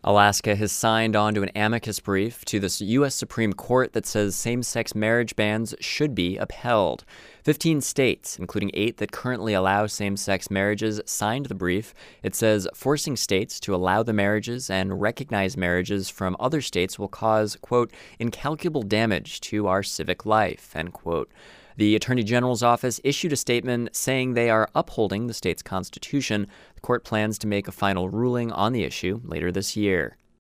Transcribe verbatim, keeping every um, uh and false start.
Alaska has signed on to an amicus brief to the U S Supreme Court that says same-sex marriage bans should be upheld. Fifteen states, including eight that currently allow same-sex marriages, signed the brief. It says forcing states to allow the marriages and recognize marriages from other states will cause, quote, incalculable damage to our civic life, end quote. The Attorney General's office issued a statement saying they are upholding the state's constitution. The court plans to make a final ruling on the issue later this year.